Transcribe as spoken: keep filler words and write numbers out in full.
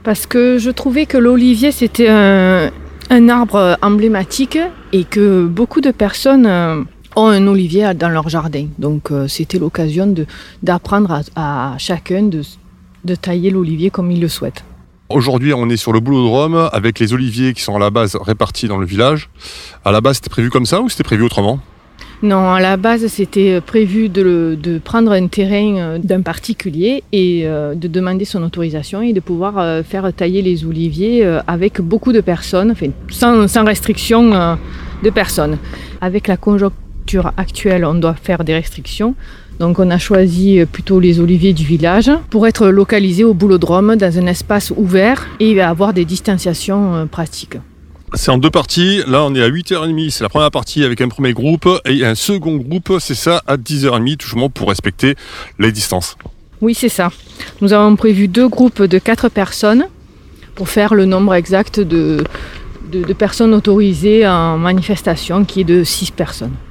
Parce que je trouvais que l'olivier, c'était un, un arbre emblématique et que beaucoup de personnes ont un olivier dans leur jardin. Donc c'était l'occasion de, d'apprendre à, à chacun de, de tailler l'olivier comme il le souhaite. Aujourd'hui, on est sur le boulodrome avec les oliviers qui sont à la base répartis dans le village. À la base, c'était prévu comme ça ou c'était prévu autrement ? Non, à la base, c'était prévu de, de prendre un terrain d'un particulier et de demander son autorisation et de pouvoir faire tailler les oliviers avec beaucoup de personnes, enfin, sans, sans restriction de personnes. Avec la conjoncture actuelle, on doit faire des restrictions. Donc on a choisi plutôt les oliviers du village pour être localisés au boulodrome dans un espace ouvert et avoir des distanciations pratiques. C'est en deux parties. Là, on est à huit heures trente. C'est la première partie avec un premier groupe. Et un second groupe, c'est ça, à dix heures trente, tout simplement pour respecter les distances. Oui, c'est ça. Nous avons prévu deux groupes de quatre personnes pour faire le nombre exact de, de, de personnes autorisées en manifestation qui est de six personnes.